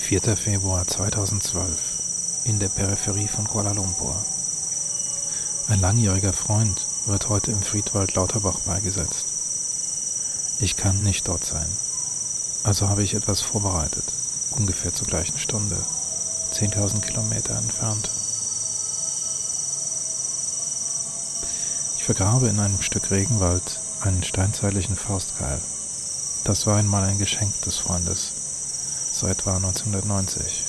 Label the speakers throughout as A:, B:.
A: 4. Februar 2012 in der Peripherie von Kuala Lumpur. Ein langjähriger Freund wird heute im Friedwald Lauterbach beigesetzt. Ich kann nicht dort sein. Also habe ich etwas vorbereitet, ungefähr zur gleichen Stunde, 10.000 Kilometer entfernt. Ich vergrabe in einem Stück Regenwald einen steinzeitlichen Faustkeil. Das war einmal ein Geschenk des Freundes, so etwa 1990.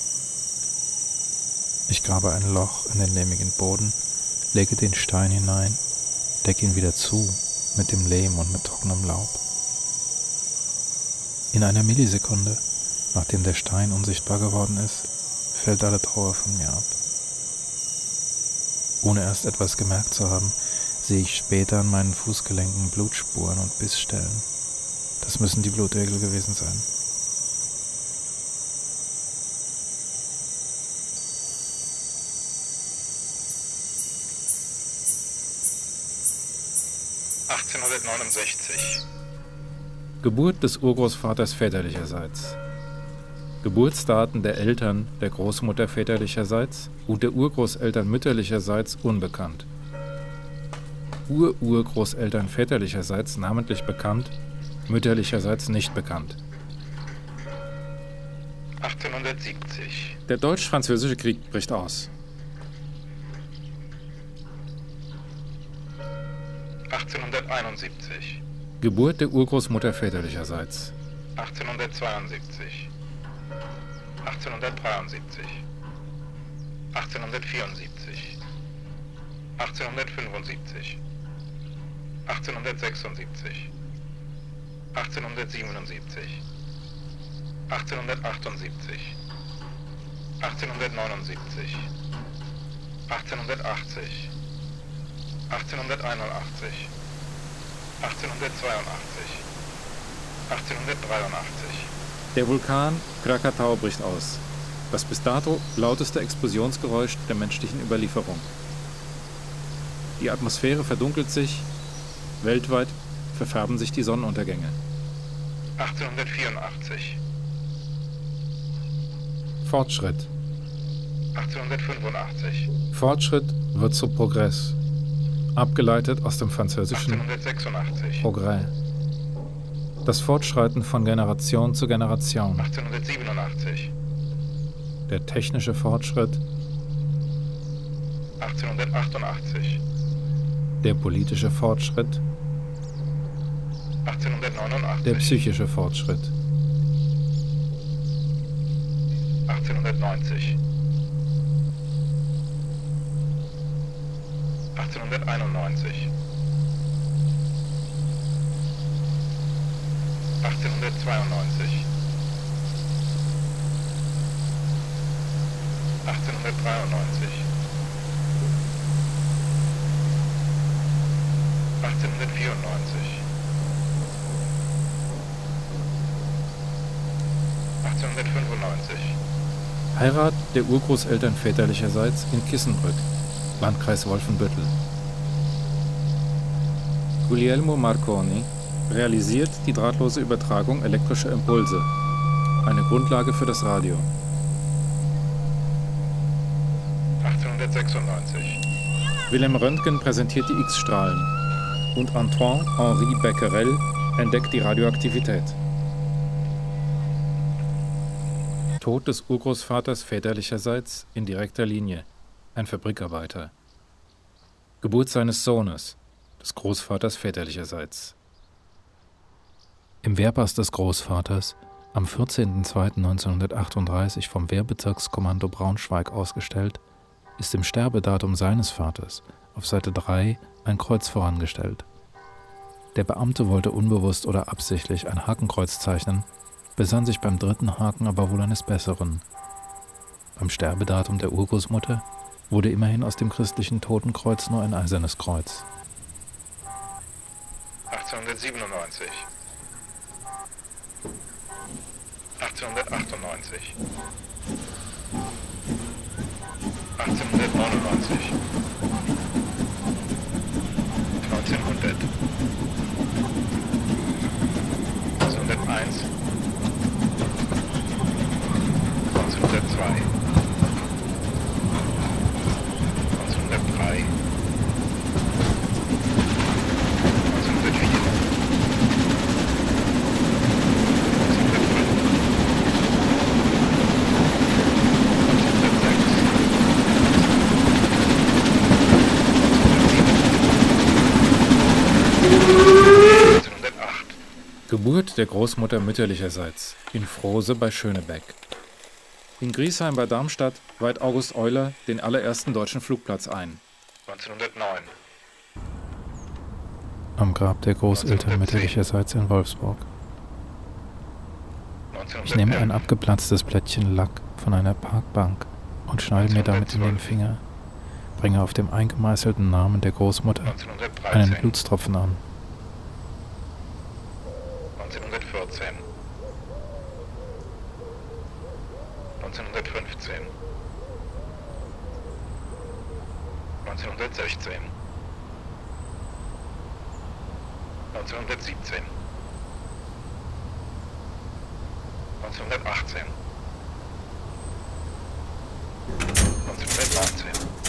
A: Ich grabe ein Loch in den lehmigen Boden, lege den Stein hinein, decke ihn wieder zu mit dem Lehm und mit trockenem Laub. In einer Millisekunde, nachdem der Stein unsichtbar geworden ist, fällt alle Trauer von mir ab. Ohne erst etwas gemerkt zu haben, sehe ich später an meinen Fußgelenken Blutspuren und Bissstellen. Das müssen die Blutegel gewesen sein. Geburt des Urgroßvaters väterlicherseits. Geburtsdaten der Eltern der Großmutter väterlicherseits und der Urgroßeltern mütterlicherseits unbekannt. Urgroßeltern väterlicherseits namentlich bekannt, mütterlicherseits nicht bekannt.
B: 1870.
A: Der Deutsch-Französische Krieg bricht aus.
B: 1871.
A: Geburt der Urgroßmutter väterlicherseits.
B: 1872. 1873. 1874. 1875. 1876. 1877. 1878. 1879. 1880. 1881. 1882. 1883.
A: Der Vulkan Krakatau bricht aus. Das bis dato lauteste Explosionsgeräusch der menschlichen Überlieferung. Die Atmosphäre verdunkelt sich, weltweit verfärben sich die Sonnenuntergänge.
B: 1884.
A: Fortschritt.
B: 1885.
A: Fortschritt wird zu Progress. Abgeleitet aus dem französischen
B: 1886.
A: Progrès. Das Fortschreiten von Generation zu Generation.
B: 1887.
A: Der technische Fortschritt.
B: 1888.
A: Der politische Fortschritt.
B: 1889.
A: Der psychische Fortschritt.
B: 1890. 1891. 1892. 1893. 1894. 1895.
A: Heirat der Urgroßeltern väterlicherseits in Kissenbrück, Landkreis Wolfenbüttel. Guglielmo Marconi realisiert die drahtlose Übertragung elektrischer Impulse, eine Grundlage für das Radio.
B: 1896.
A: Wilhelm Röntgen präsentiert die X-Strahlen und Antoine-Henri Becquerel entdeckt die Radioaktivität. Tod des Urgroßvaters väterlicherseits in direkter Linie, ein Fabrikarbeiter. Geburt seines Sohnes, des Großvaters väterlicherseits. Im Wehrpass des Großvaters, am 14.02.1938 vom Wehrbezirkskommando Braunschweig ausgestellt, ist im Sterbedatum seines Vaters auf Seite 3 ein Kreuz vorangestellt. Der Beamte wollte unbewusst oder absichtlich ein Hakenkreuz zeichnen, besann sich beim dritten Haken aber wohl eines Besseren. Beim Sterbedatum der Urgroßmutter wurde immerhin aus dem christlichen Totenkreuz nur ein eisernes Kreuz.
B: 1897. 1898. 1899. 1900. 1901. 1902. 1902. 1903. 1904. 1908.
A: Geburt der Großmutter mütterlicherseits in Frose bei Schönebeck. In Griesheim bei Darmstadt weiht August Euler den allerersten deutschen Flugplatz ein.
B: 1909.
A: Am Grab der Großeltern mütterlicherseits in Wolfsburg. Ich nehme ein abgeplatztes Plättchen Lack von einer Parkbank und schneide mir damit in den Finger, bringe auf dem eingemeißelten Namen der Großmutter
B: 1913.
A: einen Blutstropfen an.
B: 1914. 1915. 1916. 1917. 1918. 1919.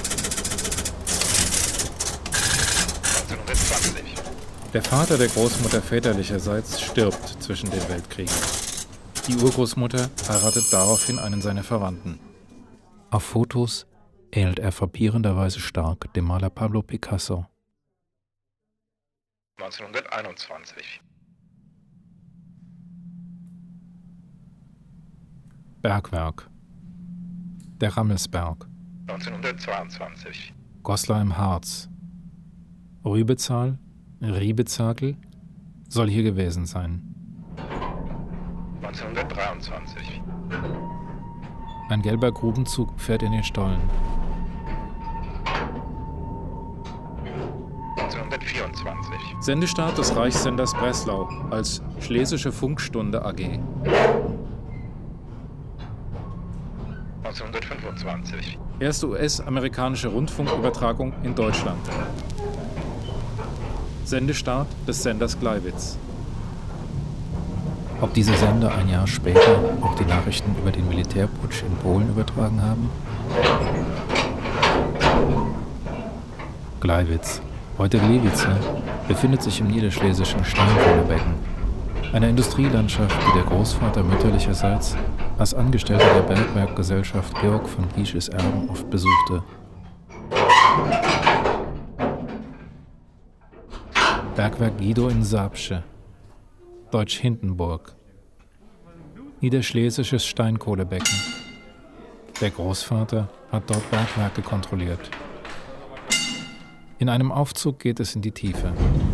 B: 1920.
A: Der Vater der Großmutter väterlicherseits stirbt zwischen den Weltkriegen. Die Urgroßmutter heiratet daraufhin einen seiner Verwandten. Auf Fotos ähnelt er frappierenderweise stark dem Maler Pablo Picasso.
B: 1921.
A: Bergwerk. Der Rammelsberg.
B: 1922.
A: Goslar im Harz. Rübezahl, Riebezakel soll hier gewesen sein.
B: 1923.
A: Ein gelber Grubenzug fährt in den Stollen.
B: 1924.
A: Sendestart des Reichssenders Breslau als Schlesische Funkstunde AG.
B: 1925.
A: Erste US-amerikanische Rundfunkübertragung in Deutschland. Sendestart des Senders Gleiwitz. Ob diese Sender ein Jahr später auch die Nachrichten über den Militärputsch in Polen übertragen haben? Gleiwitz, heute Gliwice, befindet sich im niederschlesischen Steinkohlebecken, einer Industrielandschaft, die der Großvater mütterlicherseits als Angestellter der Bergwerkgesellschaft Georg von Giesches Erben oft besuchte. Bergwerk Guido in Saabsche, Deutsch Hindenburg, niederschlesisches Steinkohlebecken. Der Großvater hat dort Bergwerke kontrolliert. In einem Aufzug geht es in die Tiefe.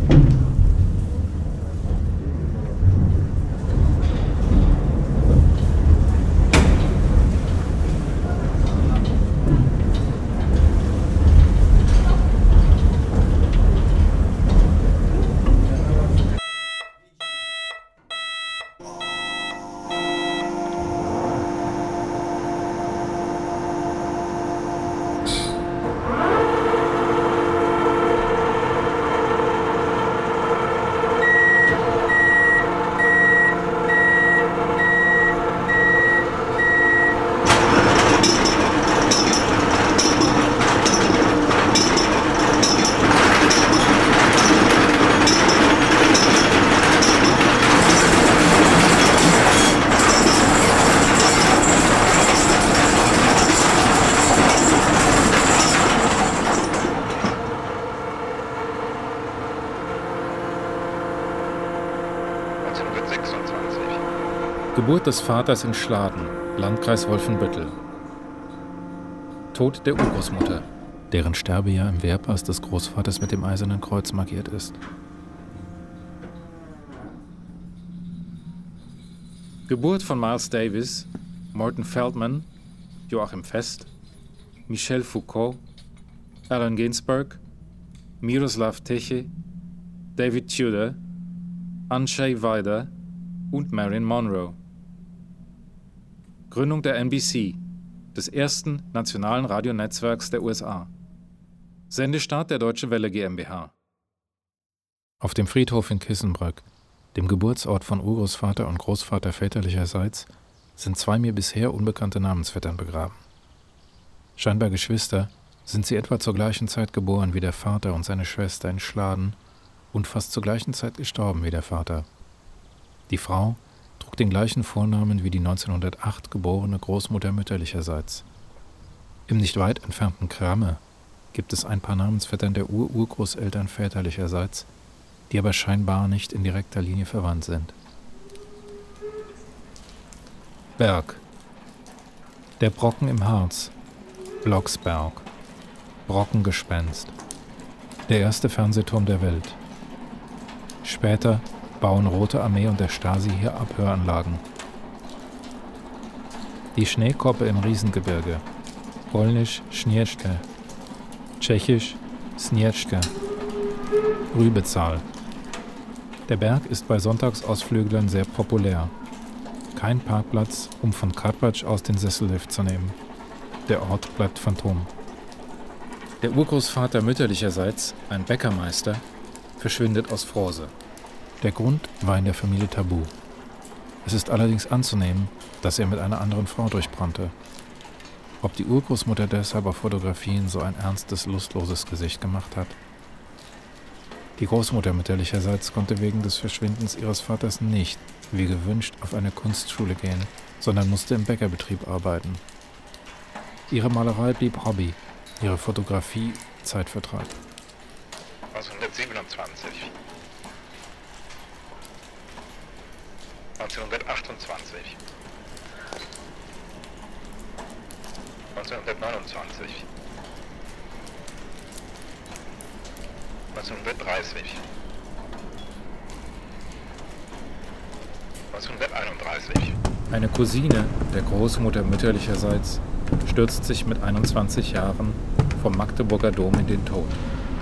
A: Geburt des Vaters in Schladen, Landkreis Wolfenbüttel. Tod der Urgroßmutter, deren Sterbejahr im Wehrpass des Großvaters mit dem Eisernen Kreuz markiert ist. Geburt von Miles Davis, Morton Feldman, Joachim Fest, Michel Foucault, Allen Ginsberg, Miroslav Teche, David Tudor, Andrzej Wajda und Marilyn Monroe. Gründung der NBC, des ersten nationalen Radionetzwerks der USA. Sendestart der Deutsche Welle GmbH. Auf dem Friedhof in Kissenbrück, dem Geburtsort von Urgroßvater und Großvater väterlicherseits, sind 2 mir bisher unbekannte Namensvettern begraben. Scheinbar Geschwister, sind sie etwa zur gleichen Zeit geboren wie der Vater und seine Schwester in Schladen und fast zur gleichen Zeit gestorben wie der Vater. Die Frau trug den gleichen Vornamen wie die 1908 geborene Großmutter mütterlicherseits. Im nicht weit entfernten Kramme gibt es ein paar Namensvettern der Urgroßeltern väterlicherseits, die aber scheinbar nicht in direkter Linie verwandt sind. Berg. Der Brocken im Harz. Blocksberg. Brockengespenst. Der erste Fernsehturm der Welt. Später bauen Rote Armee und der Stasi hier Abhöranlagen. Die Schneekoppe im Riesengebirge. Polnisch Śnieżka. Tschechisch Śnieżka. Rübezahl. Der Berg ist bei Sonntagsausflüglern sehr populär. Kein Parkplatz, um von Karpacz aus den Sessellift zu nehmen. Der Ort bleibt Phantom. Der Urgroßvater mütterlicherseits, ein Bäckermeister, verschwindet aus Frose. Der Grund war in der Familie tabu. Es ist allerdings anzunehmen, dass er mit einer anderen Frau durchbrannte. Ob die Urgroßmutter deshalb auf Fotografien so ein ernstes, lustloses Gesicht gemacht hat? Die Großmutter mütterlicherseits konnte wegen des Verschwindens ihres Vaters nicht, wie gewünscht, auf eine Kunstschule gehen, sondern musste im Bäckerbetrieb arbeiten. Ihre Malerei blieb Hobby, ihre Fotografie Zeitvertreib.
B: 1927. 1928. 1929. 1930. 1931.
A: Eine Cousine der Großmutter mütterlicherseits stürzt sich mit 21 Jahren vom Magdeburger Dom in den Tod.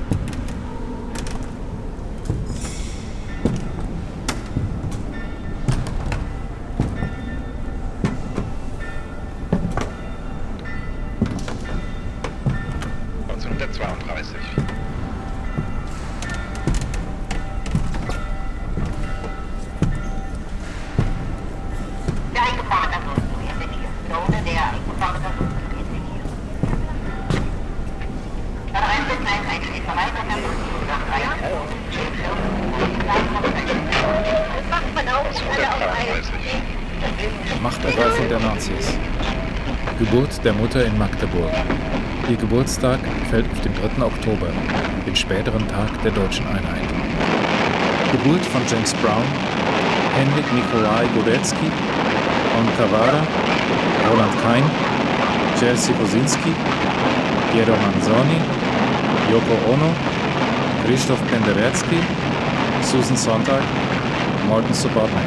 A: Machtergreifung der Nazis. Geburt der Mutter in Magdeburg. Ihr Geburtstag fällt auf den 3. Oktober, den späteren Tag der deutschen Einheit. Geburt von James Brown, Henryk Nikolai Godecki, On Cavara, Roland Kein, Jerzy Kosinski, Piero Manzoni, Yoko Ono, Krzysztof Penderecki, Susan Sontag, Morton Subotnick.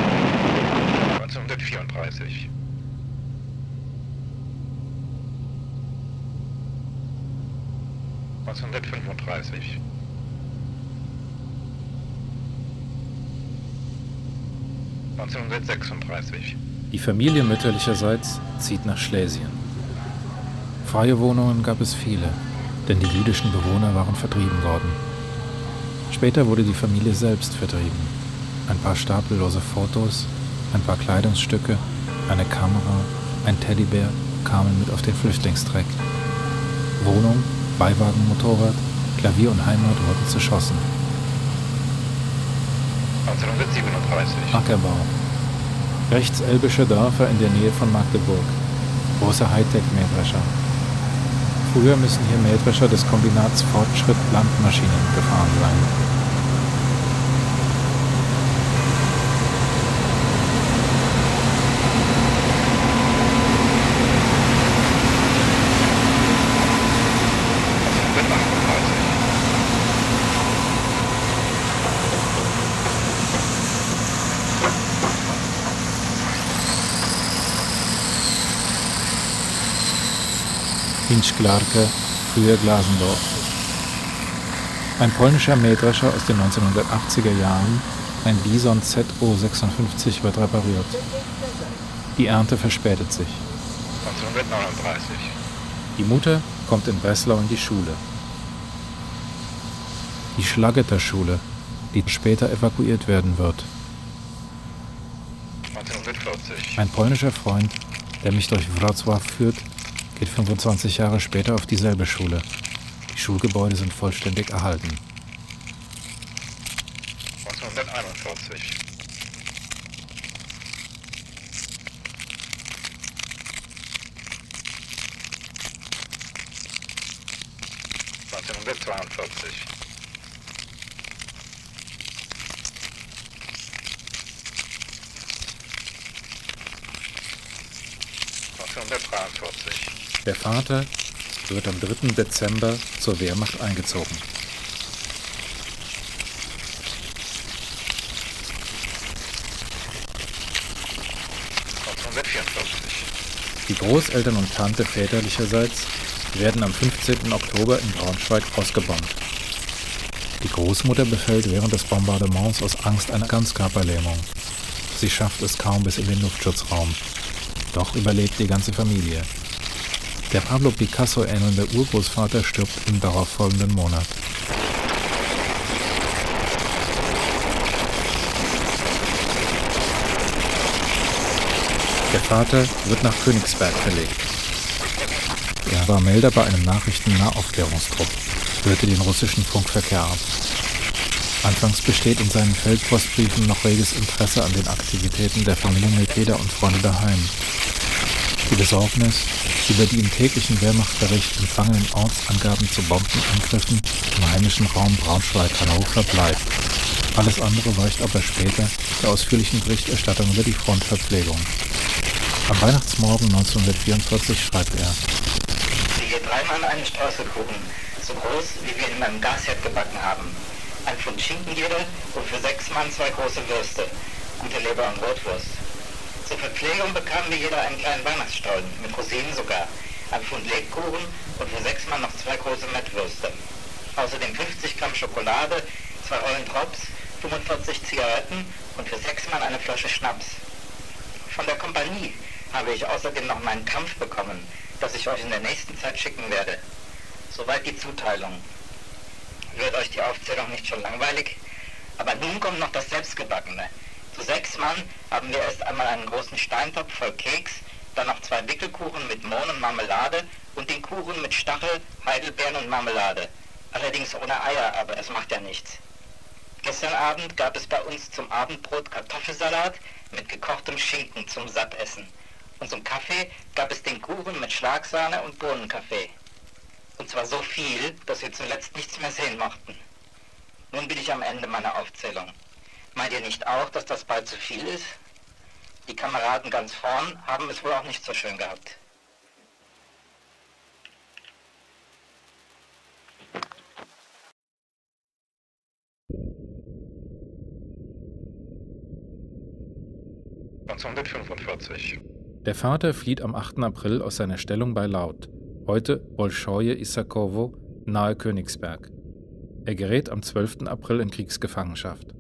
B: 1934. 1935. 1936.
A: Die Familie mütterlicherseits zieht nach Schlesien. Freie Wohnungen gab es viele, denn die jüdischen Bewohner waren vertrieben worden. Später wurde die Familie selbst vertrieben. Ein paar stapellose Fotos, ein paar Kleidungsstücke, eine Kamera, ein Teddybär kamen mit auf den Flüchtlingstreck. Wohnung, Beiwagen, Motorrad, Klavier und Heimat wurden zerschossen.
B: 1937.
A: Ackerbau. Rechtselbische Dörfer in der Nähe von Magdeburg. Große Hightech-Mähdrescher. Früher müssen hier Mähdrescher des Kombinats Fortschritt Landmaschinen gefahren sein. Hinschklarke, früher Glasendorf. Ein polnischer Mähdrescher aus den 1980er Jahren, ein Bison ZO56 wird repariert. Die Ernte verspätet sich.
B: 1939.
A: Die Mutter kommt in Breslau in die Schule. Die Schlageter-Schule, die später evakuiert werden wird.
B: 1940. 42.
A: Ein polnischer Freund, der mich durch Wrocław führt, geht 25 Jahre später auf dieselbe Schule. Die Schulgebäude sind vollständig erhalten.
B: 1941. 1942. 1943.
A: Der Vater wird am 3. Dezember zur Wehrmacht eingezogen. Die Großeltern und Tante väterlicherseits werden am 15. Oktober in Braunschweig ausgebombt. Die Großmutter befällt während des Bombardements aus Angst eine Ganzkörperlähmung. Sie schafft es kaum bis in den Luftschutzraum. Doch überlebt die ganze Familie. Der Pablo Picasso ähnelnde Urgroßvater stirbt im darauffolgenden Monat. Der Vater wird nach Königsberg verlegt. Er war Melder bei einem Nachrichten-Nahaufklärungstrupp, hörte den russischen Funkverkehr ab. Anfangs besteht in seinen Feldpostbriefen noch reges Interesse an den Aktivitäten der Familienmitglieder und Freunde daheim. Die Besorgnis über die im täglichen Wehrmachtbericht empfangenen Ortsangaben zu Bombenangriffen im heimischen Raum Braunschweig-Hannover bleibt. Alles andere weicht aber später der ausführlichen Berichterstattung über die Frontverpflegung. Am Weihnachtsmorgen 1944 schreibt er:
C: Ich gehe dreimal einen Streuselkuchen, so groß, wie wir in meinem Gasherd gebacken haben. Ein Pfund Schinken jeder und für 6 Mann 2 große Würste, gute Leber und Rotwurst. Zur Verpflegung bekamen wir jeder einen kleinen Weihnachtsstollen, mit Rosinen sogar, ein Pfund Lebkuchen und für 6 Mann noch 2 große Mettwürste. Außerdem 50 Gramm Schokolade, 2 Rollen Drops, 45 Zigaretten und für 6 Mann eine Flasche Schnaps. Von der Kompanie habe ich außerdem noch meinen Kampf bekommen, das ich euch in der nächsten Zeit schicken werde. Soweit die Zuteilung. Wird euch die Aufzählung nicht schon langweilig? Aber nun kommt noch das Selbstgebackene. Zu 6 Mann haben wir erst einmal einen großen Steintopf voll Keks, dann noch 2 Wickelkuchen mit Mohn und Marmelade und den Kuchen mit Stachel, Heidelbeeren und Marmelade. Allerdings ohne Eier, aber es macht ja nichts. Gestern Abend gab es bei uns zum Abendbrot Kartoffelsalat mit gekochtem Schinken zum Sattessen. Und zum Kaffee gab es den Kuchen mit Schlagsahne und Bohnenkaffee. Und zwar so viel, dass wir zuletzt nichts mehr sehen mochten. Nun bin ich am Ende meiner Aufzählung. Meint ihr nicht auch, dass das bald zu viel ist? Die Kameraden ganz vorn haben es wohl auch nicht so schön gehabt.
A: Der Vater flieht am 8. April aus seiner Stellung bei Laut, heute Bolschoje Issakowo, nahe Königsberg. Er gerät am 12. April in Kriegsgefangenschaft.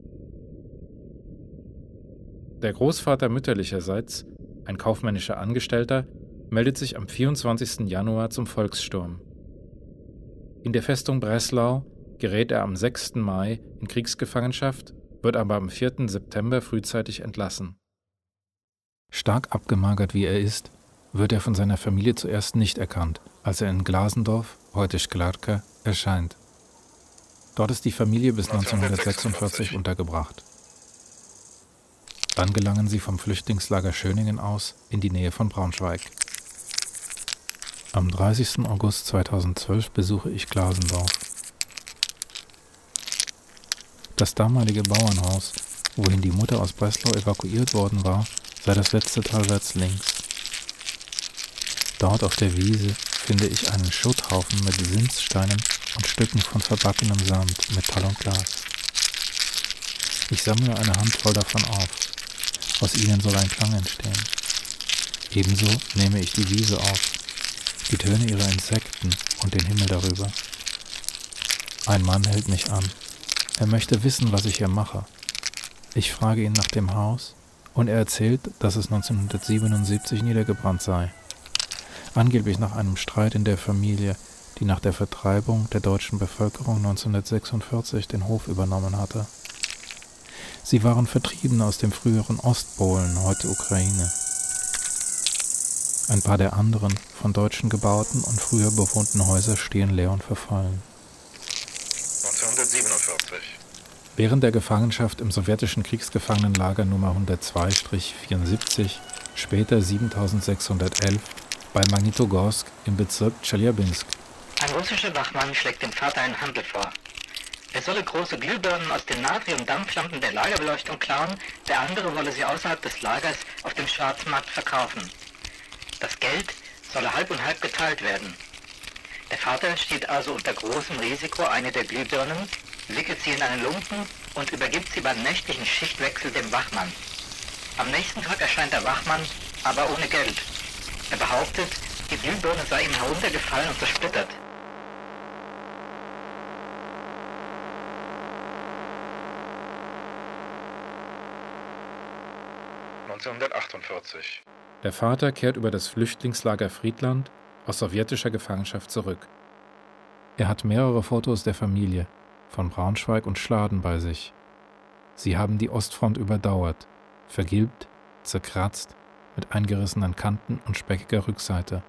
A: Der Großvater mütterlicherseits, ein kaufmännischer Angestellter, meldet sich am 24. Januar zum Volkssturm. In der Festung Breslau gerät er am 6. Mai in Kriegsgefangenschaft, wird aber am 4. September frühzeitig entlassen. Stark abgemagert wie er ist, wird er von seiner Familie zuerst nicht erkannt, als er in Glasendorf, heute Szklarka, erscheint. Dort ist die Familie bis 1946 untergebracht. Dann gelangen sie vom Flüchtlingslager Schöningen aus in die Nähe von Braunschweig. Am 30. August 2012 besuche ich Glasendorf. Das damalige Bauernhaus, wohin die Mutter aus Breslau evakuiert worden war, sei das letzte talwärts links. Dort auf der Wiese finde ich einen Schutthaufen mit Sinzsteinen und Stücken von verbackenem Sand, Metall und Glas. Ich sammle eine Handvoll davon auf. Aus ihnen soll ein Klang entstehen. Ebenso nehme ich die Wiese auf, die Töne ihrer Insekten und den Himmel darüber. Ein Mann hält mich an. Er möchte wissen, was ich hier mache. Ich frage ihn nach dem Haus und er erzählt, dass es 1977 niedergebrannt sei. Angeblich nach einem Streit in der Familie, die nach der Vertreibung der deutschen Bevölkerung 1946 den Hof übernommen hatte. Sie waren vertrieben aus dem früheren Ostpolen, heute Ukraine. Ein paar der anderen, von Deutschen gebauten und früher bewohnten Häuser stehen leer und verfallen.
B: 1947.
A: Während der Gefangenschaft im sowjetischen Kriegsgefangenenlager Nummer 102-74, später 7611, bei Magnitogorsk im Bezirk Tscheljabinsk.
C: Ein russischer Wachmann schlägt dem Vater einen Handel vor. Er solle große Glühbirnen aus den Natrium-Dampflampen der Lagerbeleuchtung klauen, der andere wolle sie außerhalb des Lagers auf dem Schwarzmarkt verkaufen. Das Geld solle halb und halb geteilt werden. Der Vater steht also unter großem Risiko eine der Glühbirnen, wickelt sie in einen Lumpen und übergibt sie beim nächtlichen Schichtwechsel dem Wachmann. Am nächsten Tag erscheint der Wachmann, aber ohne Geld. Er behauptet, die Glühbirne sei ihm heruntergefallen und zersplittert.
A: Der Vater kehrt über das Flüchtlingslager Friedland aus sowjetischer Gefangenschaft zurück. Er hat mehrere Fotos der Familie von Braunschweig und Schladen bei sich. Sie haben die Ostfront überdauert, vergilbt, zerkratzt, mit eingerissenen Kanten und speckiger Rückseite.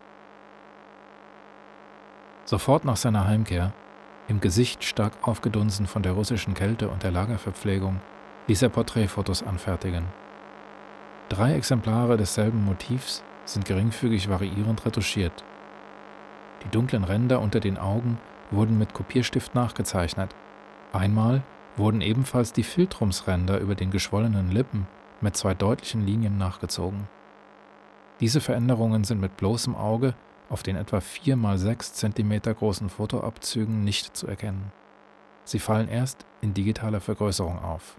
A: Sofort nach seiner Heimkehr, im Gesicht stark aufgedunsen von der russischen Kälte und der Lagerverpflegung, ließ er Porträtfotos anfertigen. 3 Exemplare desselben Motivs sind geringfügig variierend retuschiert. Die dunklen Ränder unter den Augen wurden mit Kopierstift nachgezeichnet. Einmal wurden ebenfalls die Philtrumsränder über den geschwollenen Lippen mit 2 deutlichen Linien nachgezogen. Diese Veränderungen sind mit bloßem Auge auf den etwa 4 x 6 cm großen Fotoabzügen nicht zu erkennen. Sie fallen erst in digitaler Vergrößerung auf.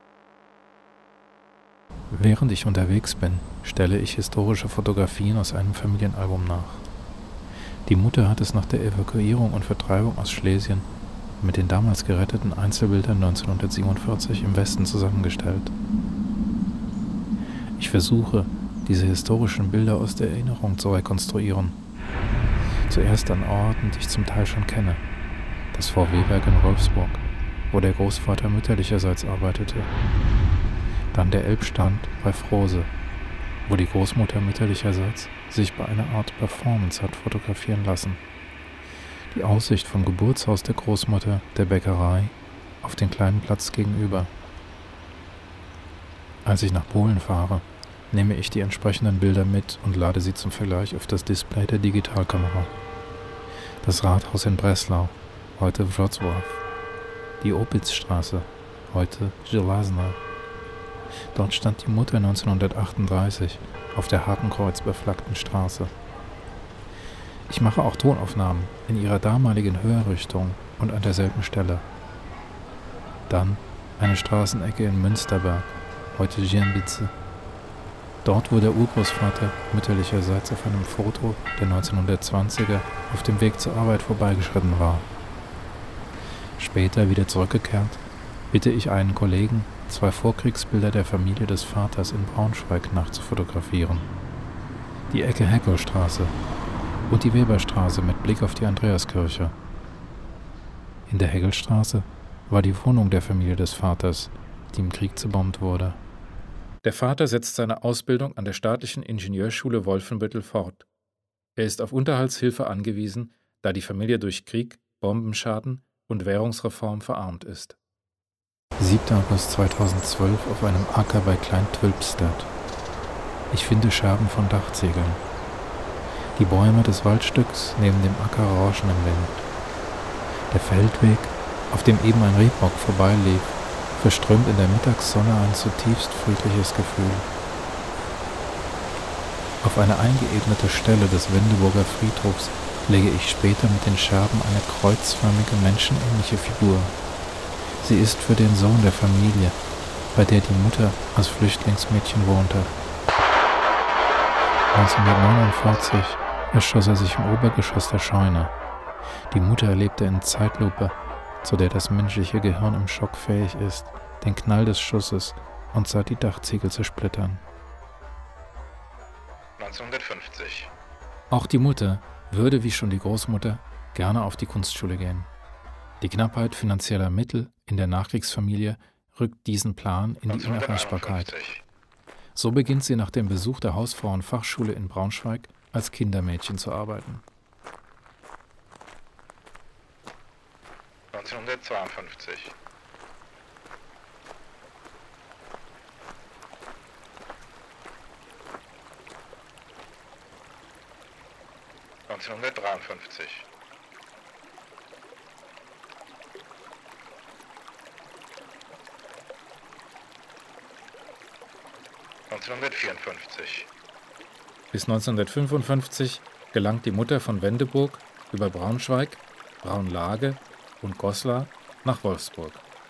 A: Während ich unterwegs bin, stelle ich historische Fotografien aus einem Familienalbum nach. Die Mutter hat es nach der Evakuierung und Vertreibung aus Schlesien mit den damals geretteten Einzelbildern 1947 im Westen zusammengestellt. Ich versuche, diese historischen Bilder aus der Erinnerung zu rekonstruieren. Zuerst an Orten, die ich zum Teil schon kenne. Das VW-Werk in Wolfsburg, wo der Großvater mütterlicherseits arbeitete. Dann der Elbstand bei Frose, wo die Großmutter mütterlicherseits sich bei einer Art Performance hat fotografieren lassen. Die Aussicht vom Geburtshaus der Großmutter, der Bäckerei, auf den kleinen Platz gegenüber. Als ich nach Polen fahre, nehme ich die entsprechenden Bilder mit und lade sie zum Vergleich auf das Display der Digitalkamera. Das Rathaus in Breslau, heute Wrocław. Die Opitzstraße, heute Żelazna. Dort stand die Mutter 1938 auf der hakenkreuzbeflaggten Straße. Ich mache auch Tonaufnahmen in ihrer damaligen Höherrichtung und an derselben Stelle. Dann eine Straßenecke in Münsterberg, heute Ziembice. Dort, wo der Urgroßvater mütterlicherseits auf einem Foto der 1920er auf dem Weg zur Arbeit vorbeigeschritten war. Später wieder zurückgekehrt, bitte ich einen Kollegen, 2 Vorkriegsbilder der Familie des Vaters in Braunschweig nachzufotografieren. Die Ecke Heckelstraße und die Weberstraße mit Blick auf die Andreaskirche. In der Heckelstraße war die Wohnung der Familie des Vaters, die im Krieg zerbombt wurde. Der Vater setzt seine Ausbildung an der staatlichen Ingenieurschule Wolfenbüttel fort. Er ist auf Unterhaltshilfe angewiesen, da die Familie durch Krieg, Bombenschaden und Währungsreform verarmt ist. 7. August 2012 auf einem Acker bei Klein-Twülpstedt. Ich finde Scherben von Dachziegeln. Die Bäume des Waldstücks neben dem Acker rauschen im Wind. Der Feldweg, auf dem eben ein Rehbock vorbeilief, verströmt in der Mittagssonne ein zutiefst friedliches Gefühl. Auf eine eingeebnete Stelle des Wendeburger Friedhofs lege ich später mit den Scherben eine kreuzförmige, menschenähnliche Figur. Sie ist für den Sohn der Familie, bei der die Mutter als Flüchtlingsmädchen wohnte. 1949 erschoss er sich im Obergeschoss der Scheune. Die Mutter erlebte in Zeitlupe, zu der das menschliche Gehirn im Schock fähig ist, den Knall des Schusses und sah die Dachziegel zersplittern.
B: 1950.
A: Auch die Mutter würde, wie schon die Großmutter, gerne auf die Kunstschule gehen. Die Knappheit finanzieller Mittel in der Nachkriegsfamilie rückt diesen Plan in die Unerreichbarkeit.
B: 1951.
A: So beginnt sie nach dem Besuch der Hausfrauenfachschule in Braunschweig als Kindermädchen zu arbeiten.
B: 1952. 1953. 1954.
A: Bis 1955 gelangt die Mutter von Wendeburg über Braunschweig, Braunlage und Goslar nach Wolfsburg.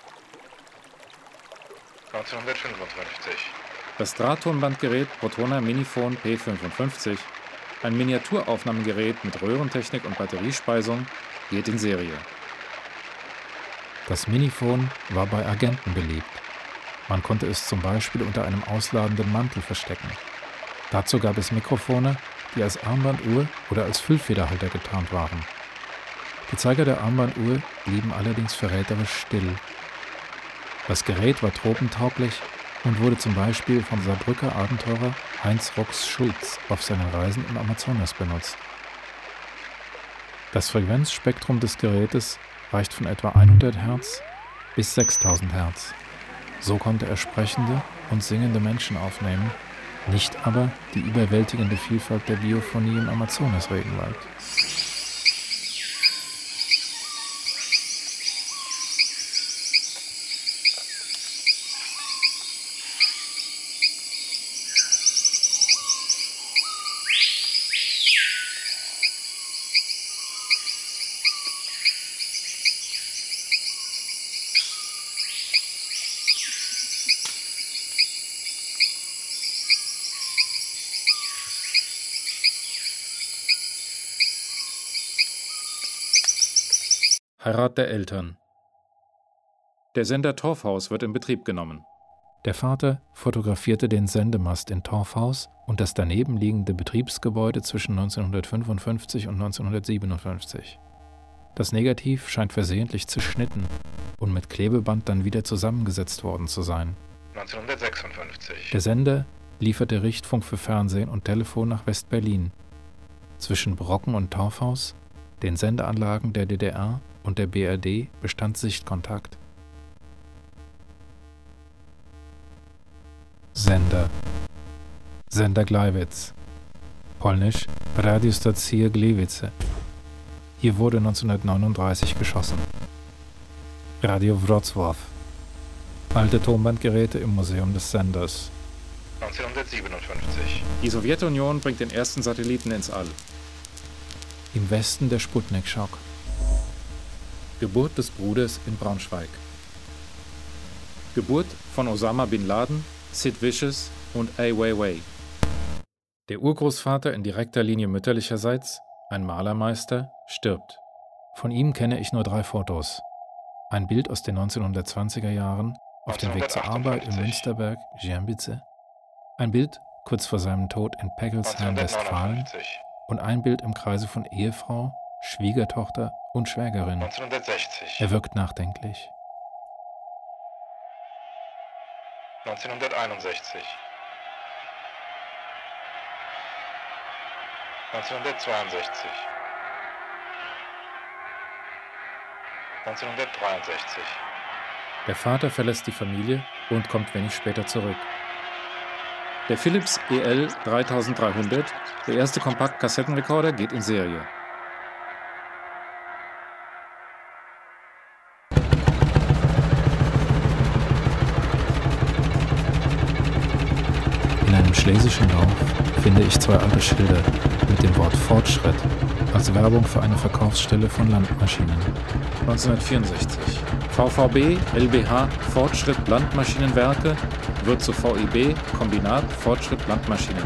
B: 1955.
A: Das Drahttonbandgerät Protoner Minifon P55, ein Miniaturaufnahmegerät mit Röhrentechnik und Batteriespeisung, geht in Serie. Das Minifon war bei Agenten beliebt. Man konnte es zum Beispiel unter einem ausladenden Mantel verstecken. Dazu gab es Mikrofone, die als Armbanduhr oder als Füllfederhalter getarnt waren. Die Zeiger der Armbanduhr blieben allerdings verräterisch still. Das Gerät war tropentauglich und wurde zum Beispiel vom Saarbrücker Abenteurer Heinz Rox-Schulz auf seinen Reisen im Amazonas benutzt. Das Frequenzspektrum des Gerätes reicht von etwa 100 Hertz bis 6000 Hertz. So konnte er sprechende und singende Menschen aufnehmen, nicht aber die überwältigende Vielfalt der Biophonie im Amazonas-Regenwald. Heirat der Eltern. Der Sender Torfhaus wird in Betrieb genommen. Der Vater fotografierte den Sendemast in Torfhaus und das daneben liegende Betriebsgebäude zwischen 1955 und 1957. Das Negativ scheint versehentlich zerschnitten und mit Klebeband dann wieder zusammengesetzt worden zu sein.
B: 1956.
A: Der Sender lieferte Richtfunk für Fernsehen und Telefon nach West-Berlin. Zwischen Brocken und Torfhaus, den Sendeanlagen der DDR und der BRD bestand Sichtkontakt. Sender Gleiwitz, polnisch Radiostacja Gliwice. Hier wurde 1939 geschossen. Radio Wrocław, alte Tonbandgeräte im Museum des Senders.
B: 1957.
A: Die Sowjetunion bringt den ersten Satelliten ins All. Im Westen der Sputnik-Schock. Geburt des Bruders in Braunschweig. Geburt von Osama Bin Laden, Sid Vicious und Ai Weiwei. Der Urgroßvater in direkter Linie mütterlicherseits, ein Malermeister, stirbt. Von ihm kenne ich nur 3 Fotos. Ein Bild aus den 1920er Jahren auf dem Weg zur Arbeit im Münsterberg, Giambice. Ein Bild kurz vor seinem Tod in Peggelsheim, Westfalen.
B: 1959.
A: Und ein Bild im Kreise von Ehefrau, Schwiegertochter und Schwägerin.
B: 1960.
A: Er wirkt nachdenklich.
B: 1961. 1962. 1963.
A: Der Vater verlässt die Familie und kommt wenig später zurück. Der Philips EL 3300, der erste Kompakt-Kassettenrekorder, geht in Serie. In einem schlesischen Dorf finde ich 2 alte Schilder mit dem Wort Fortschritt als Werbung für eine Verkaufsstelle von Landmaschinen. 1964. VVB LBH Fortschritt Landmaschinenwerke wird zu VIB Kombinat Fortschritt Landmaschinen.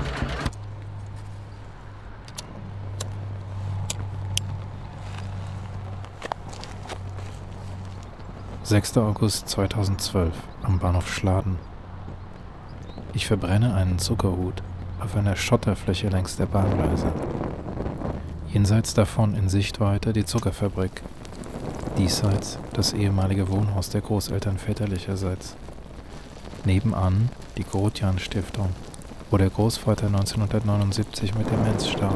A: (6. August 2012) am Bahnhof Schladen. Ich verbrenne einen Zuckerhut auf einer Schotterfläche längs der Bahngleise. Jenseits davon in Sichtweite die Zuckerfabrik. Diesseits das ehemalige Wohnhaus der Großeltern väterlicherseits. Nebenan die Grotjan-Stiftung, wo der Großvater 1979 mit Demenz starb.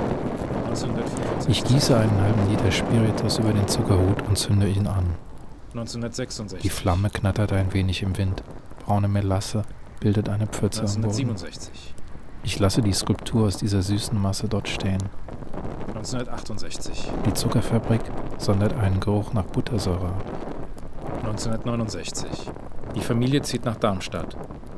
A: Ich gieße einen halben Liter Spiritus über den Zuckerhut und zünde ihn an.
D: 1966.
A: Die Flamme knattert ein wenig im Wind. Braune Melasse bildet eine Pfütze am Boden.
D: 1967.
A: Ich lasse die Skulptur aus dieser süßen Masse dort stehen.
D: 1968.
A: Die Zuckerfabrik sondert einen Geruch nach Buttersäure ab.
D: 1969. Die Familie zieht nach Darmstadt.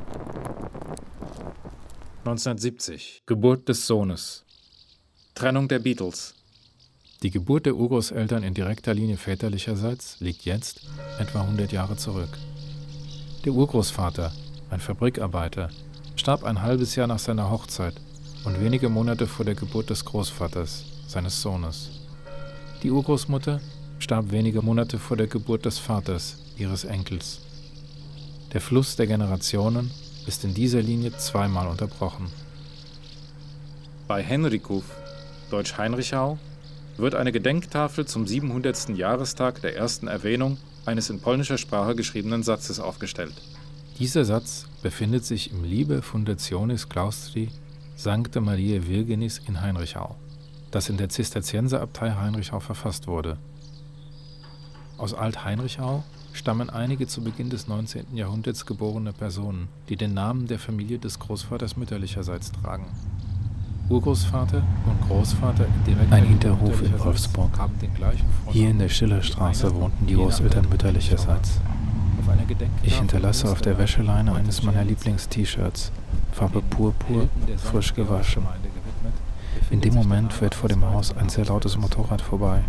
D: 1970. Geburt des Sohnes. Trennung der Beatles.
A: Die Geburt der Urgroßeltern in direkter Linie väterlicherseits liegt jetzt etwa 100 Jahre zurück. Der Urgroßvater, ein Fabrikarbeiter, starb ein halbes Jahr nach seiner Hochzeit und wenige Monate vor der Geburt des Großvaters, seines Sohnes. Die Urgroßmutter starb wenige Monate vor der Geburt des Vaters, ihres Enkels. Der Fluss der Generationen ist in dieser Linie zweimal unterbrochen.
D: Bei Henrikov, deutsch Heinrichau, wird eine Gedenktafel zum 700. Jahrestag der ersten Erwähnung eines in polnischer Sprache geschriebenen Satzes aufgestellt.
A: Dieser Satz befindet sich im Liber Fundationis Claustri Sancta Mariae Virginis in Heinrichau, das in der Zisterzienserabtei Heinrichau verfasst wurde. Aus Alt-Heinrichau stammen einige zu Beginn des 19. Jahrhunderts geborene Personen, die den Namen der Familie des Großvaters mütterlicherseits tragen. Urgroßvater und Großvater in direkter Ein
D: Linie
A: Hinterhof in
D: mütterlicherseits
A: Wolfsburg.
D: haben den gleichen Vornamen.
A: Hier in der Schillerstraße wohnten die Großeltern mütterlicherseits.
D: Auf einer Gedenktafel
A: Ich hinterlasse auf der Wäscheleine
D: heute
A: eines meiner Lieblings-T-Shirts, Farbe Purpur, frisch gewaschen. In dem Moment fährt vor dem Haus ein sehr lautes Motorrad vorbei.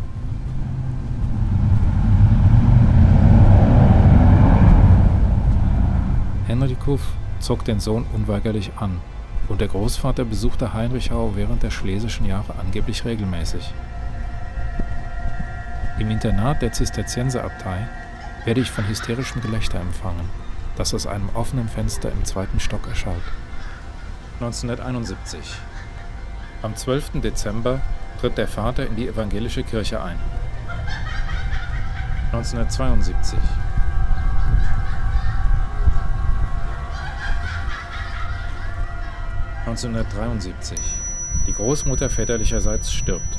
A: Henrikov zog den Sohn unweigerlich an und der Großvater besuchte Heinrichau während der schlesischen Jahre angeblich regelmäßig. Im Internat der Zisterzienserabtei werde ich von hysterischem Gelächter empfangen, das aus einem offenen Fenster im 2. Stock erschallt.
D: 1971. Am 12. Dezember tritt der Vater in die evangelische Kirche ein. 1972. (1973) Die Großmutter väterlicherseits stirbt.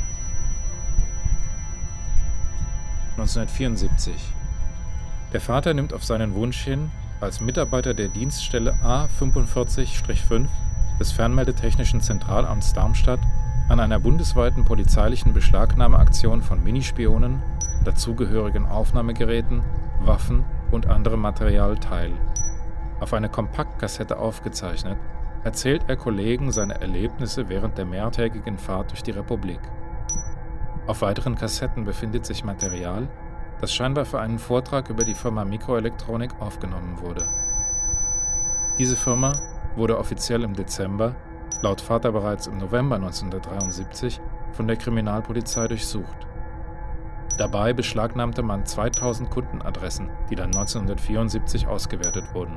D: 1974. Der Vater nimmt auf seinen Wunsch hin als Mitarbeiter der Dienststelle A45-5 des Fernmeldetechnischen Zentralamts Darmstadt an einer bundesweiten polizeilichen Beschlagnahmeaktion von Minispionen, dazugehörigen Aufnahmegeräten, Waffen und anderem Material teil. Auf eine Kompaktkassette aufgezeichnet, erzählt er Kollegen seine Erlebnisse während der mehrtägigen Fahrt durch die Republik. Auf weiteren Kassetten befindet sich Material, das scheinbar für einen Vortrag über die Firma Mikroelektronik aufgenommen wurde. Diese Firma wurde offiziell im Dezember, laut Vater bereits im November 1973, von der Kriminalpolizei durchsucht. Dabei beschlagnahmte man 2000 Kundenadressen, die dann 1974 ausgewertet wurden.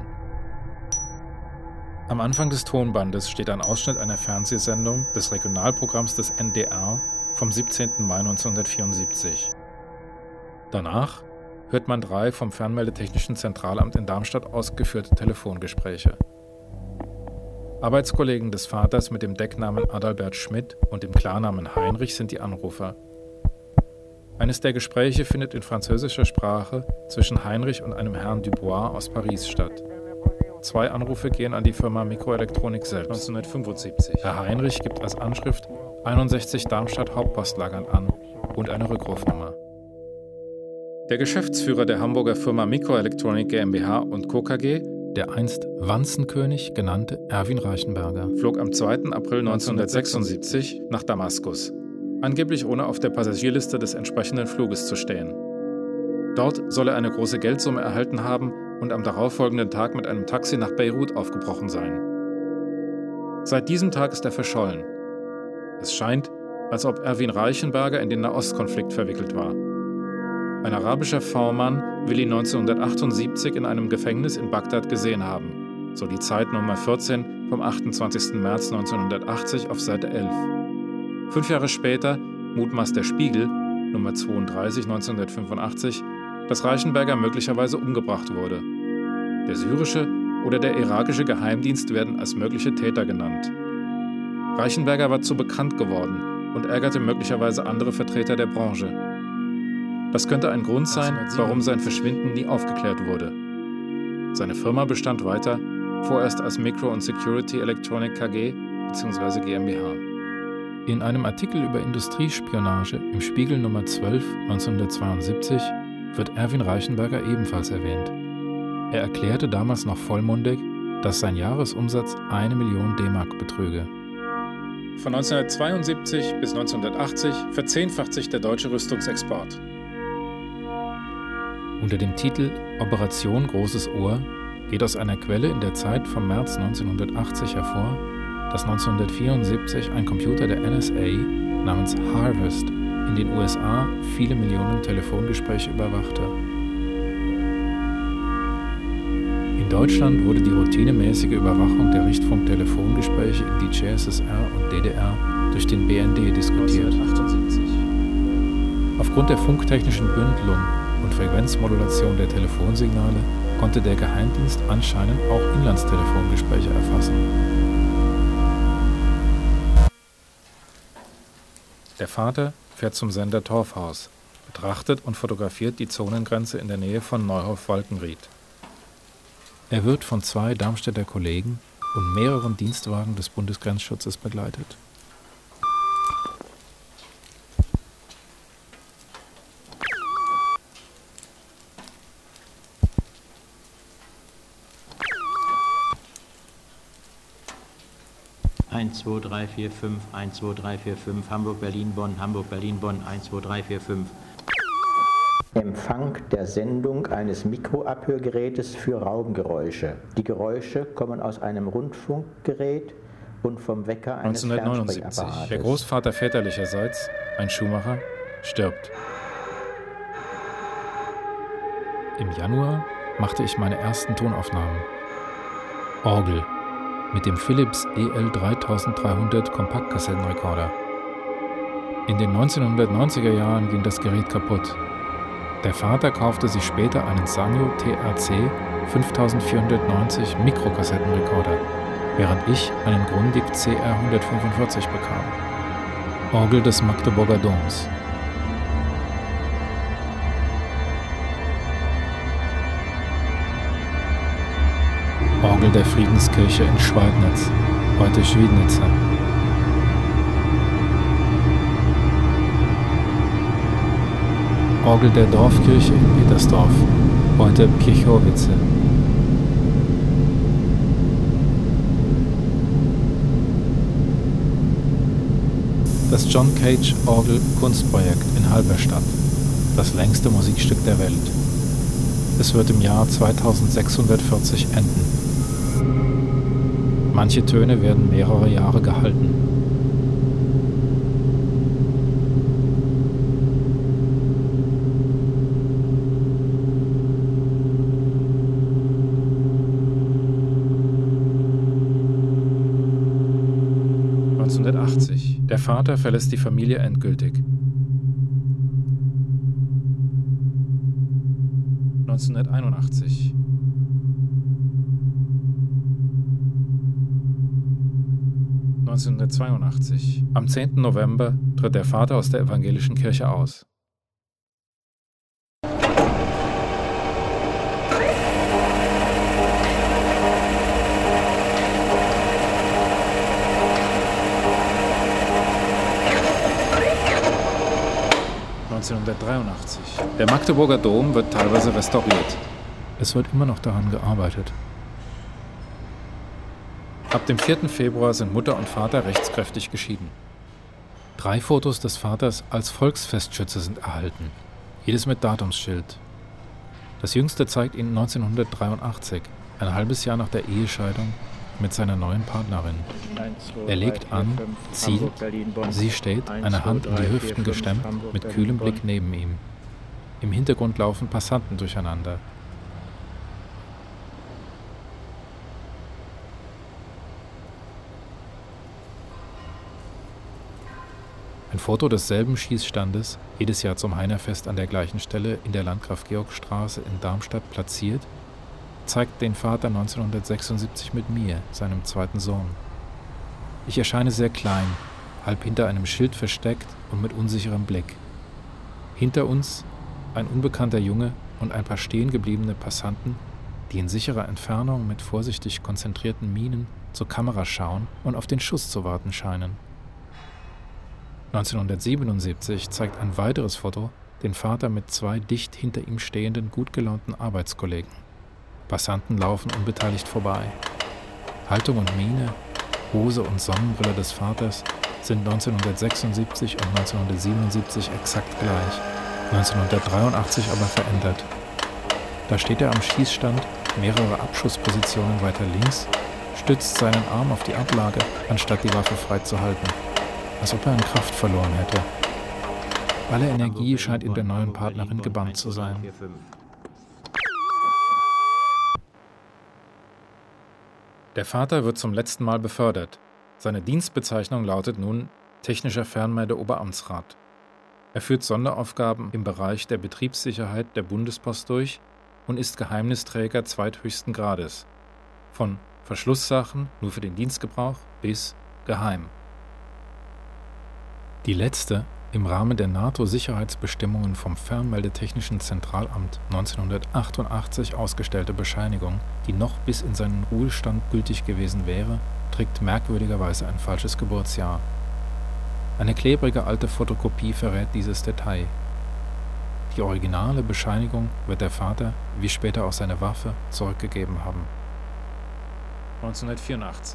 D: Am Anfang des Tonbandes steht ein Ausschnitt einer Fernsehsendung des Regionalprogramms des NDR vom 17. Mai 1974. Danach hört man 3 vom Fernmeldetechnischen Zentralamt in Darmstadt ausgeführte Telefongespräche. Arbeitskollegen des Vaters mit dem Decknamen Adalbert Schmidt und dem Klarnamen Heinrich sind die Anrufer. Eines der Gespräche findet in französischer Sprache zwischen Heinrich und einem Herrn Dubois aus Paris statt. 2 Anrufe gehen an die Firma Mikroelektronik selbst. 1975. Herr Heinrich gibt als Anschrift 61 Darmstadt Hauptpostlagernd an und eine Rückrufnummer. Der Geschäftsführer der Hamburger Firma Mikroelektronik GmbH und Co. KG,
A: Der einst Wanzenkönig genannte Erwin Reichenberger,
D: flog am 2. April 1976 nach Damaskus, angeblich ohne auf der Passagierliste des entsprechenden Fluges zu stehen. Dort soll er eine große Geldsumme erhalten haben und am darauffolgenden Tag mit einem Taxi nach Beirut aufgebrochen sein. Seit diesem Tag ist er verschollen. Es scheint, als ob Erwin Reichenberger in den Nahostkonflikt verwickelt war. Ein arabischer V-Mann will ihn 1978 in einem Gefängnis in Bagdad gesehen haben, so die Zeit Nummer 14 vom 28. März 1980 auf Seite 11. 5 Jahre später mutmaßt der Spiegel, Nummer 32 1985, dass Reichenberger möglicherweise umgebracht wurde. Der syrische oder der irakische Geheimdienst werden als mögliche Täter genannt. Reichenberger war zu bekannt geworden und ärgerte möglicherweise andere Vertreter der Branche. Das könnte ein Grund sein, warum sein Verschwinden nie aufgeklärt wurde. Seine Firma bestand weiter, vorerst als Micro und Security Electronic KG bzw. GmbH.
A: In einem Artikel über Industriespionage im Spiegel Nummer 12 1972 wird Erwin Reichenberger ebenfalls erwähnt. Er erklärte damals noch vollmundig, dass sein Jahresumsatz 1 Million D-Mark betrüge.
D: Von 1972 bis 1980 verzehnfacht sich der deutsche Rüstungsexport.
A: Unter dem Titel Operation Großes Ohr geht aus einer Quelle in der Zeit vom März 1980 hervor, dass 1974 ein Computer der NSA namens Harvest in den USA viele Millionen Telefongespräche überwachte. In Deutschland wurde die routinemäßige Überwachung der Richtfunktelephongespräche in die CSSR und DDR durch den BND diskutiert.
D: 1978.
A: Aufgrund der funktechnischen Bündelung und Frequenzmodulation der Telefonsignale konnte der Geheimdienst anscheinend auch Inlandstelefongespräche erfassen.
D: Der Vater fährt zum Sender Torfhaus, betrachtet und fotografiert die Zonengrenze in der Nähe von Neuhof-Walkenried.
A: Er wird von 2 Darmstädter Kollegen und mehreren Dienstwagen des Bundesgrenzschutzes begleitet.
E: Eins, 2, 3, 4, 5, 1, 2, 3, 4, 5, Hamburg, Berlin, Bonn, Hamburg, Berlin, Bonn, 1, 2, 3, 4, 5.
F: Empfang der Sendung eines Mikroabhörgerätes für Raumgeräusche. Die Geräusche kommen aus einem Rundfunkgerät und vom Wecker eines
D: 1979.
F: Fernsprechapparates.
D: Der Großvater väterlicherseits, ein Schuhmacher, stirbt.
A: Im Januar machte ich meine ersten Tonaufnahmen. Orgel mit dem Philips EL3300 Kompaktkassettenrekorder. In den 1990er Jahren ging das Gerät kaputt. Der Vater kaufte sich später einen Sanyo TRC 5490 Mikrokassettenrekorder, während ich einen Grundig CR 145 bekam. Orgel des Magdeburger Doms. Orgel der Friedenskirche in Schweidnitz, heute Schwiednitzer. Orgel der Dorfkirche in Petersdorf, heute Piechowice. Das John Cage Orgel Kunstprojekt in Halberstadt, das längste Musikstück der Welt. Es wird im Jahr 2640 enden. Manche Töne werden mehrere Jahre gehalten.
D: Der Vater verlässt die Familie endgültig. 1981. Am 10. November tritt der Vater aus der evangelischen Kirche aus. Der Magdeburger Dom wird teilweise restauriert.
A: Es wird immer noch daran gearbeitet.
D: Ab dem 4. Februar sind Mutter und Vater rechtskräftig geschieden.
A: 3 Fotos des Vaters als Volksfestschütze sind erhalten, jedes mit Datumsschild. Das jüngste zeigt ihn 1983, ein halbes Jahr nach der Ehescheidung, mit seiner neuen Partnerin. Er legt an, zielt, sie steht, eine Hand in die Hüften gestemmt, mit kühlem Blick neben ihm. Im Hintergrund laufen Passanten durcheinander. Ein Foto desselben Schießstandes, jedes Jahr zum Heinerfest an der gleichen Stelle in der Landgraf-Georg-Straße in Darmstadt platziert, zeigt den Vater 1976 mit mir, seinem zweiten Sohn. Ich erscheine sehr klein, halb hinter einem Schild versteckt und mit unsicherem Blick. Hinter uns ein unbekannter Junge und ein paar stehen gebliebene Passanten, die in sicherer Entfernung mit vorsichtig konzentrierten Mienen zur Kamera schauen und auf den Schuss zu warten scheinen. 1977 zeigt ein weiteres Foto den Vater mit 2 dicht hinter ihm stehenden, gut gelaunten Arbeitskollegen. Passanten laufen unbeteiligt vorbei. Haltung und Miene, Hose und Sonnenbrille des Vaters sind 1976 und 1977 exakt gleich, 1983 aber verändert. Da steht er am Schießstand, mehrere Abschusspositionen weiter links, stützt seinen Arm auf die Ablage, anstatt die Waffe frei zu halten, als ob er an Kraft verloren hätte. Alle Energie scheint in der neuen Partnerin gebannt zu sein. Der Vater wird zum letzten Mal befördert. Seine Dienstbezeichnung lautet nun Technischer Fernmeldeoberamtsrat. Er führt Sonderaufgaben im Bereich der Betriebssicherheit der Bundespost durch und ist Geheimnisträger zweithöchsten Grades. Von Verschlusssachen nur für den Dienstgebrauch bis geheim. Die letzte, im Rahmen der NATO-Sicherheitsbestimmungen vom Fernmeldetechnischen Zentralamt 1988 ausgestellte Bescheinigung, die noch bis in seinen Ruhestand gültig gewesen wäre, trägt merkwürdigerweise ein falsches Geburtsjahr. Eine klebrige alte Fotokopie verrät dieses Detail. Die originale Bescheinigung wird der Vater, wie später auch seine Waffe, zurückgegeben haben. 1984.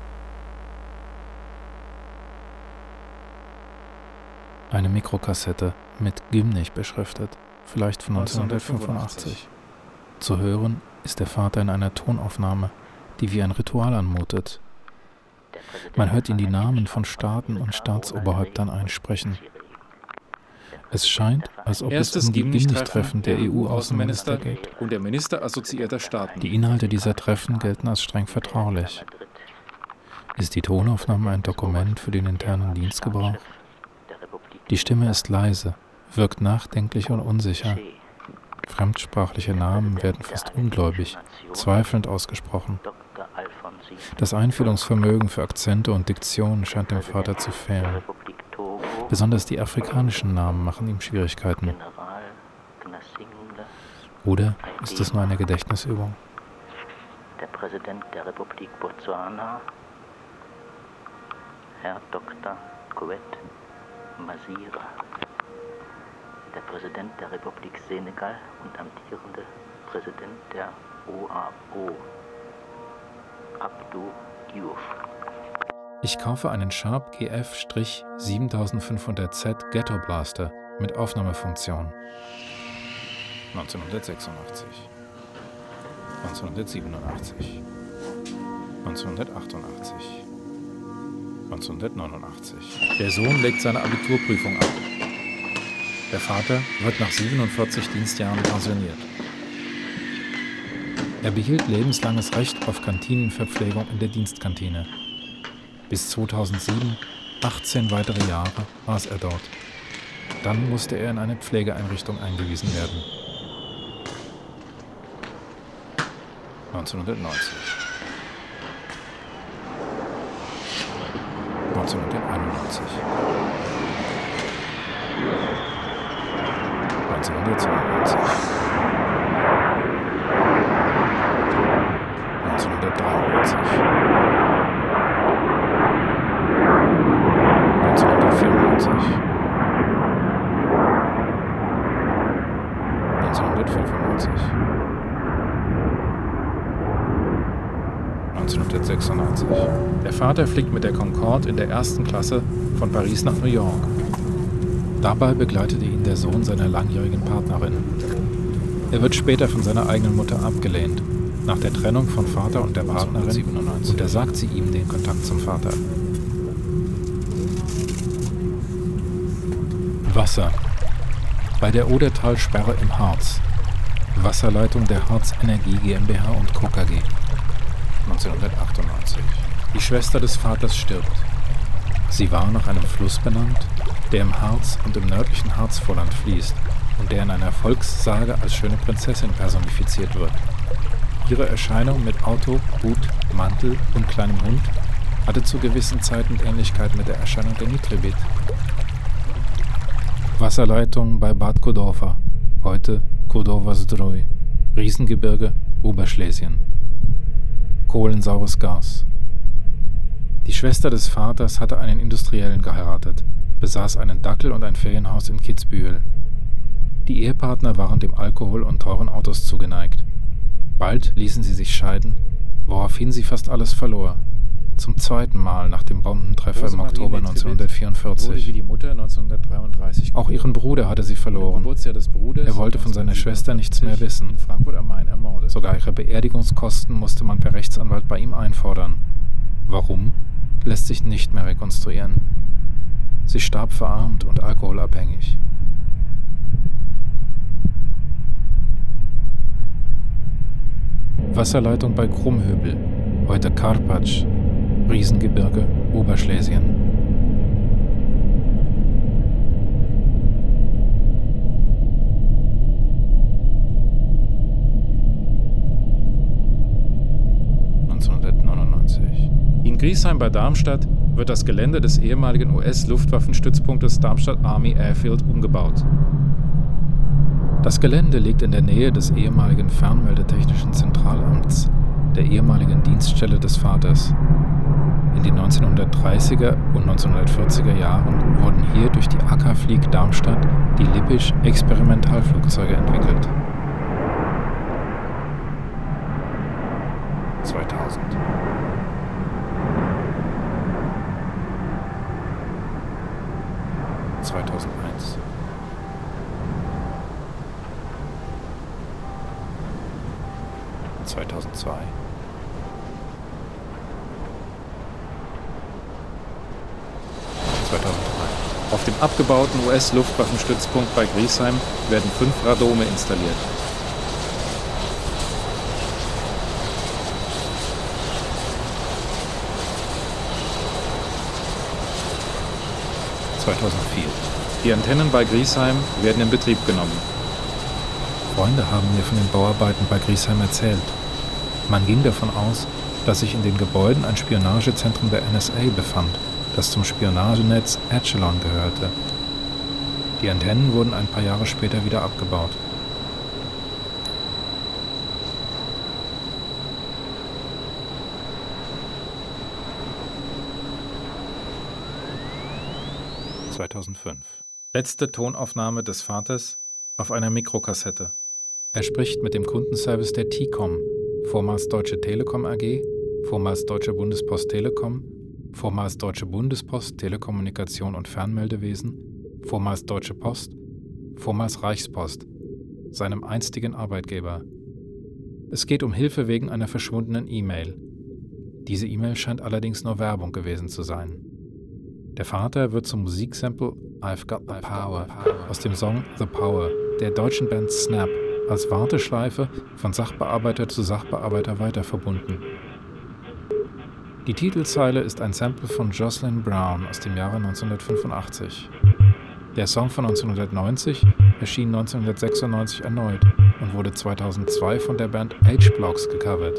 A: Eine Mikrokassette mit Gimnich beschriftet, vielleicht von 1985. Zu hören ist der Vater in einer Tonaufnahme, die wie ein Ritual anmutet. Man hört ihn die Namen von Staaten und Staatsoberhäuptern einsprechen. Es scheint, als ob es um die Gimnich-Treffen der EU-Außenminister geht.
D: Und der Minister assoziierter Staaten.
A: Die Inhalte dieser Treffen gelten als streng vertraulich. Ist die Tonaufnahme ein Dokument für den internen Dienstgebrauch? Die Stimme ist leise, wirkt nachdenklich und unsicher. Fremdsprachliche Namen werden fast ungläubig, zweifelnd ausgesprochen. Das Einfühlungsvermögen für Akzente und Diktion scheint dem Vater zu fehlen. Besonders die afrikanischen Namen machen ihm Schwierigkeiten. Oder ist es nur eine Gedächtnisübung?
G: Der Präsident der Republik Botswana, Herr Dr. Kowet Masira, der Präsident der Republik Senegal und amtierende Präsident der OAO, Abdou Diouf.
A: Ich kaufe einen Sharp GF-7500Z Ghetto Blaster mit Aufnahmefunktion. 1986, 1987, 1988, 1989. Der Sohn legt seine Abiturprüfung ab. Der Vater wird nach 47 Dienstjahren pensioniert. Er behielt lebenslanges Recht auf Kantinenverpflegung in der Dienstkantine. Bis 2007, 18 weitere Jahre, aß er dort. Dann musste er in eine Pflegeeinrichtung eingewiesen werden. 1990. 1991. 1992. 1993. 1994. 1995. 1996. Der Vater fliegt mit der Concorde in der 1. Klasse von Paris nach New York. Dabei begleitete ihn der Sohn seiner langjährigen Partnerin. Er wird später von seiner eigenen Mutter abgelehnt. Nach der Trennung von Vater und der Partnerin untersagt sie ihm den Kontakt zum Vater. Wasser. Bei der Odertalsperre im Harz. Wasserleitung der Harz Energie GmbH und Co. KG. 1998. Die Schwester des Vaters stirbt. Sie war nach einem Fluss benannt, der im Harz und im nördlichen Harzvorland fließt und der in einer Volkssage als schöne Prinzessin personifiziert wird. Ihre Erscheinung mit Auto, Hut, Mantel und kleinem Hund hatte zu gewissen Zeiten Ähnlichkeit mit der Erscheinung der Nitribit. Wasserleitung bei Bad Kodorfa, heute Kodorfa-Zdrój, Riesengebirge, Oberschlesien. Kohlensaures Gas. Die Schwester des Vaters hatte einen Industriellen geheiratet, besaß einen Dackel und ein Ferienhaus in Kitzbühel. Die Ehepartner waren dem Alkohol und teuren Autos zugeneigt. Bald ließen sie sich scheiden, woraufhin sie fast alles verlor. Zum zweiten Mal nach dem Bombentreffer im Oktober 1944.
D: Wurde wie die Mutter 1933
A: Auch ihren Bruder hatte sie verloren. Er wollte von seiner Schwester nichts mehr wissen.
D: In Frankfurt am Main ermordet.
A: Sogar ihre Beerdigungskosten musste man per Rechtsanwalt bei ihm einfordern. Warum? Lässt sich nicht mehr rekonstruieren. Sie starb verarmt und alkoholabhängig. Wasserleitung bei Krummhöbel, heute Karpacz, Riesengebirge, Oberschlesien.
D: In Griesheim bei Darmstadt wird das Gelände des ehemaligen US-Luftwaffenstützpunktes Darmstadt Army Airfield umgebaut.
A: Das Gelände liegt in der Nähe des ehemaligen Fernmeldetechnischen Zentralamts, der ehemaligen Dienststelle des Vaters. In den 1930er und 1940er Jahren wurden hier durch die AK-Flieg Darmstadt die Lippisch-Experimentalflugzeuge entwickelt. 2000. 2001. 2002. 2003.
D: Auf dem abgebauten US-Luftwaffenstützpunkt bei Griesheim werden 5 Radome installiert.
A: 2004.
D: Die Antennen bei Griesheim werden in Betrieb genommen.
A: Freunde haben mir von den Bauarbeiten bei Griesheim erzählt. Man ging davon aus, dass sich in den Gebäuden ein Spionagezentrum der NSA befand, das zum Spionagenetz Echelon gehörte. Die Antennen wurden ein paar Jahre später wieder abgebaut.
D: Letzte Tonaufnahme des Vaters auf einer Mikrokassette.
A: Er spricht mit dem Kundenservice der T-Com, vormals Deutsche Telekom AG, vormals Deutsche Bundespost Telekom, vormals Deutsche Bundespost Telekommunikation und Fernmeldewesen, vormals Deutsche Post, vormals Reichspost, seinem einstigen Arbeitgeber. Es geht um Hilfe wegen einer verschwundenen E-Mail. Diese E-Mail scheint allerdings nur Werbung gewesen zu sein. Der Vater wird zum Musiksample I've Got the Power aus dem Song The Power der deutschen Band Snap als Warteschleife von Sachbearbeiter zu Sachbearbeiter weiter verbunden. Die Titelzeile ist ein Sample von Jocelyn Brown aus dem Jahre 1985. Der Song von 1990 erschien 1996 erneut und wurde 2002 von der Band H-Blocks gecovert.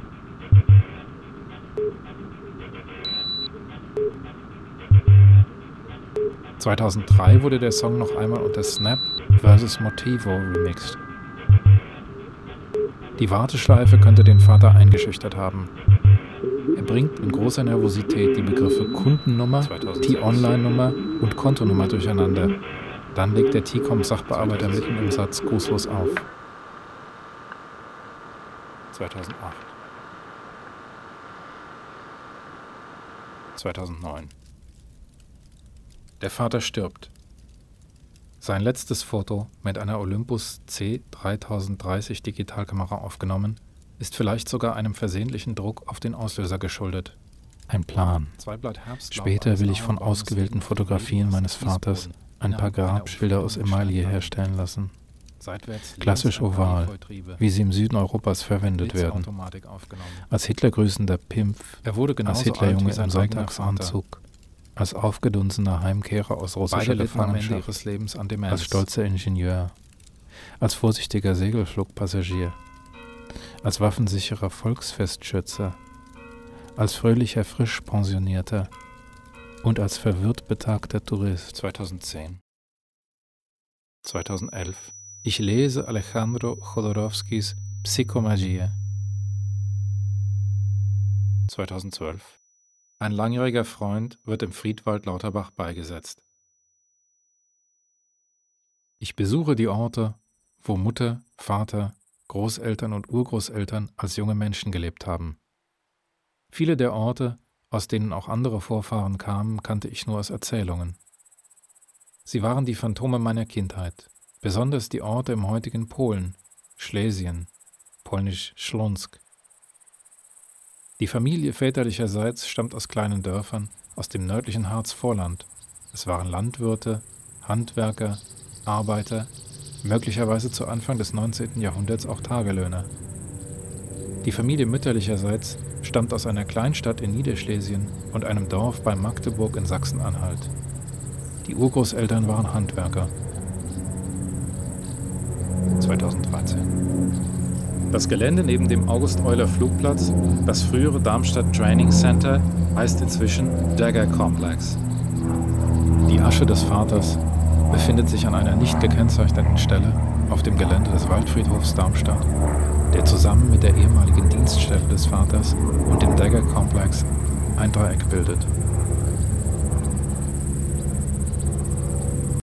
A: – 2003 wurde der Song noch einmal unter Snap vs. Motivo remixed. Die Warteschleife könnte den Vater eingeschüchtert haben. Er bringt in großer Nervosität die Begriffe Kundennummer, T-Online-Nummer und Kontonummer durcheinander. Dann legt der T-Com-Sachbearbeiter mitten im Satz grußlos auf. 2008. 2009. Der Vater stirbt. Sein letztes Foto, mit einer Olympus C3030 Digitalkamera aufgenommen, ist vielleicht sogar einem versehentlichen Druck auf den Auslöser geschuldet. Ein Plan. Später will ich von ausgewählten Fotografien meines Vaters ein paar Grabschilder aus Emaille herstellen lassen. Klassisch oval, wie sie im Süden Europas verwendet werden. Als Hitlergrüßender Pimpf, als Hitlerjunge im Sonntagsanzug, als aufgedunsener Heimkehrer aus russischer Gefangenschaft, als stolzer Ingenieur, als vorsichtiger Segelflugpassagier. als waffensicherer Volksfestschütze, als fröhlicher Frischpensionierter und als verwirrt betagter Tourist.
D: 2010. 2011. Ich lese Alejandro Jodorowskis Psychomagie. 2012. Ein langjähriger Freund wird im Friedwald Lauterbach beigesetzt. Ich besuche die Orte, wo Mutter, Vater, Großeltern und Urgroßeltern als junge Menschen gelebt haben. Viele der Orte, aus denen auch andere Vorfahren kamen, kannte ich nur aus Erzählungen. Sie waren die Phantome meiner Kindheit, besonders die Orte im heutigen Polen, Schlesien, polnisch Śląsk. Die Familie väterlicherseits stammt aus kleinen Dörfern aus dem nördlichen Harzvorland. Es waren Landwirte, Handwerker, Arbeiter, möglicherweise zu Anfang des 19. Jahrhunderts auch Tagelöhner. Die Familie mütterlicherseits stammt aus einer Kleinstadt in Niederschlesien und einem Dorf bei Magdeburg in Sachsen-Anhalt. Die Urgroßeltern waren Handwerker. 2013. Das Gelände neben dem August-Euler-Flugplatz, das frühere Darmstadt Training Center, heißt inzwischen Dagger Complex. Die Asche des Vaters befindet sich an einer nicht gekennzeichneten Stelle auf dem Gelände des Waldfriedhofs Darmstadt, der zusammen mit der ehemaligen Dienststelle des Vaters und dem Dagger Complex ein Dreieck bildet.